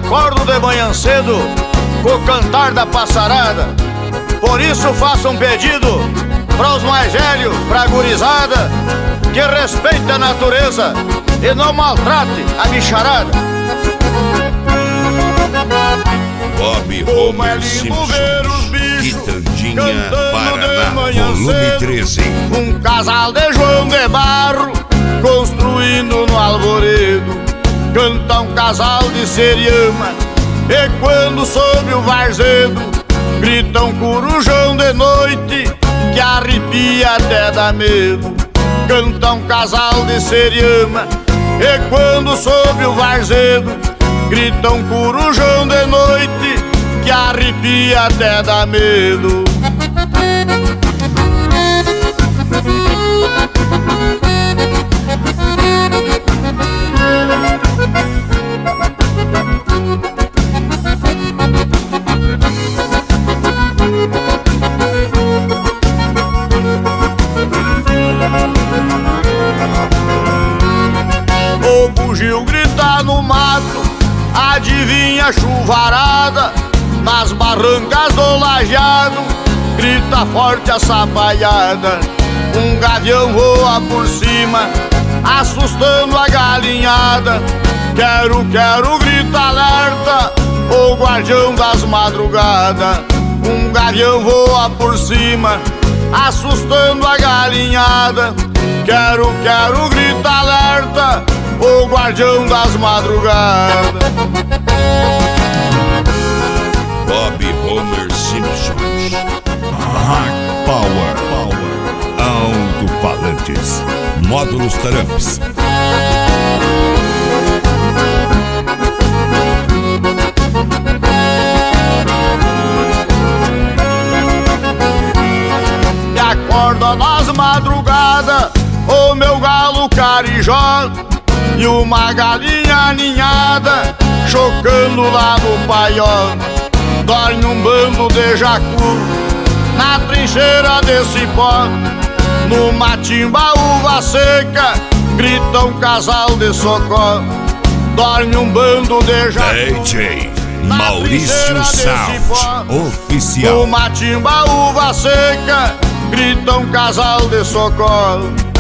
acordo de manhã cedo com o cantar da passarada. Por isso faço um pedido para os mais velhos, pra gurizada, que respeite a natureza e não maltrate a bicharada. Bob Homer Simpsons, Quitandinha, Paraná, volume 13. Um casal de João de Barro construindo no Alvoredo, canta um casal de Seriama, e quando sobe o varzedo grita um corujão de noite que arrepia até dá medo. Canta um casal de Seriama, e quando sobe o varzedo grita um corujão de noite que arrepia até dá medo. O bugio grita no mato, adivinha a chuvarada, nas barrancas do lajeado grita forte a sapaiada. Um gavião voa por cima, assustando a galinhada. Quero, quero, grita alerta, o guardião das madrugadas. Um gavião voa por cima, assustando a galinhada. Quero, quero, grita alerta, o guardião das madrugadas. Bob Homer Simpsons. Hard Power. Alto-falantes. Módulos Taramps. Me acorda nas madrugadas o meu galo carijó e uma galinha ninhada chocando lá no paiol. Dorme um bando de jacu na trincheira de cipó. Numa timbaúva seca grita um casal de socó. Dorme um bando de jacu DJ Maurício Sound Oficial. Numa timbaúva seca grita um casal de socó.